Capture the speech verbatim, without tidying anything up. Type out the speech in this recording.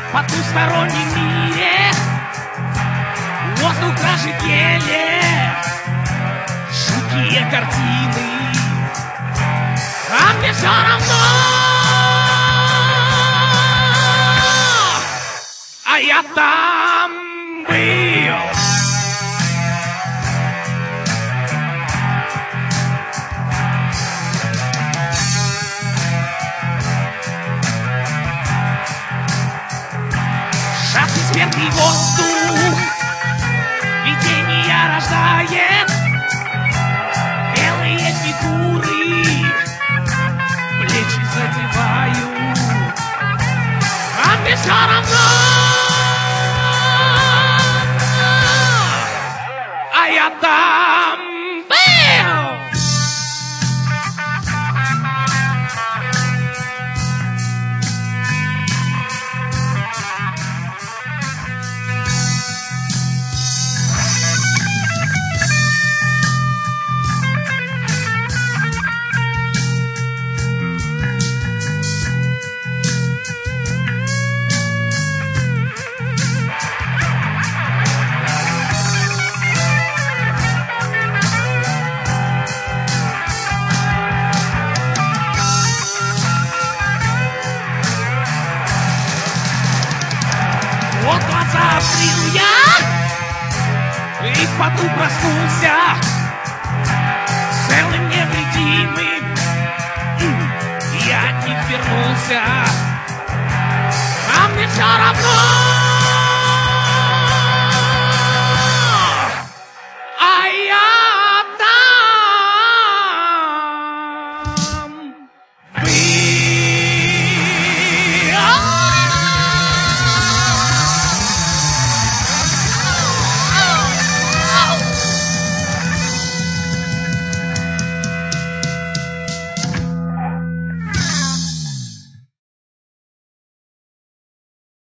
потустороннем мире. Воздух дрожит еле, жуткие картины, а мне все равно. А я там был. Жадный спертый воздух видения рождает. Белые фигуры плечи задевают, а мне все равно. А я там был. Вот глаза открыл я и в поту проснулся, целым невредимым. Я от них вернулся, а мне все равно.